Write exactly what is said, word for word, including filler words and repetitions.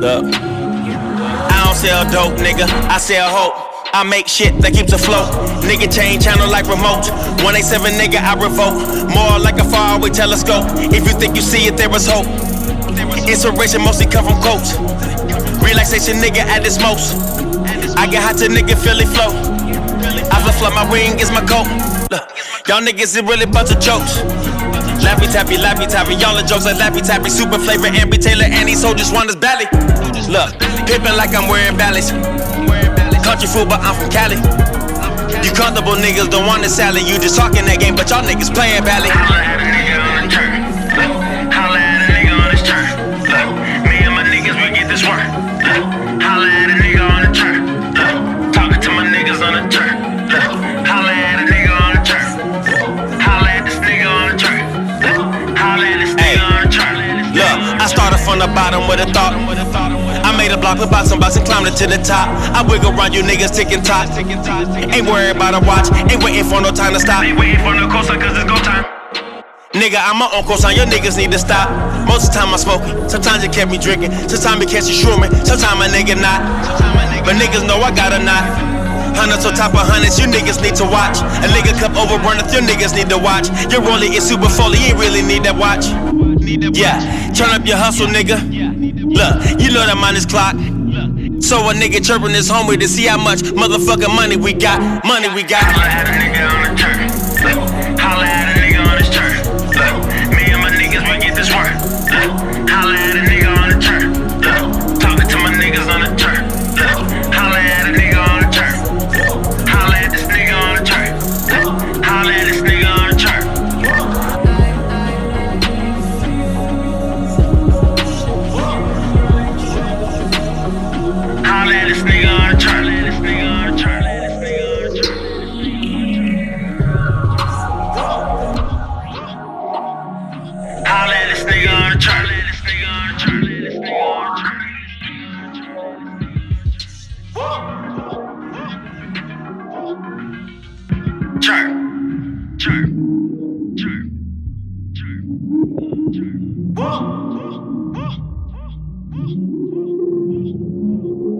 Look, I don't sell dope, nigga, I sell hope. I make shit that keeps afloat. Nigga change channel like remote. one eighty-seven nigga, I revoke. More like a faraway telescope. If you think you see it, there is hope. Inspiration mostly come from quotes. Relaxation, nigga, at its most. I get hot to nigga Philly flow. I flip my wing is my coat. Look, y'all niggas is really bunch of jokes. Lappy tappy, lappy tappy, y'all are jokes like lappy tappy. Super flavor, Ambi Taylor, and these soldiers want his belly. Look, pimpin' like I'm wearing ballies. Country food, but I'm from Cali. You comfortable niggas don't want the salad. You just talking that game, but y'all niggas playing badly. Holla at a nigga on the turn. Look, holla at a nigga on his turn. Look, me and my niggas, we get this work. Look, holla at a nigga on the turn. Look, talking to my niggas on the turn. Look, holla at a nigga on the turn. Holla at this nigga on the turn. Look, holla at this nigga on the turn. Look, I started from the bottom with a thought. I made a block, put box on box and climbed it to the top. I wiggle around you niggas ticking top. Ain't worried about a watch, ain't waiting for no time to stop. Ain't waiting for no cosign cause it's go time. Nigga, I'm my own cosign, your niggas need to stop. Most of the time I'm smoking, sometimes it kept me drinking. Sometimes it catch you shrooming, sometimes a nigga not. But niggas know I got a knot. Hundreds on top of hundreds, you niggas need to watch. A nigga cup overrunneth, your niggas need to watch. Your rollie is super full, you ain't really need that watch. Yeah, turn up your hustle, nigga. Look, you know that mine is clock. So a nigga chirping his homie to see how much motherfucking money we got. Money we got. Holla at a nigga on the turn. Look, holla at a nigga on his turn. Look, me and my niggas, we get this work. Look, holla at a nigga on the turn. Look, talking to my niggas on the turn. Look, holla at a nigga on the turn. Holla at this nigga on the turn. Look, holla at this nigga on the turn. Holla at this nigga on the turn. Holla at this nigga on the turn. Holla at this nigga on the turn. Chirp, chirp, chirp, chirp, chirp.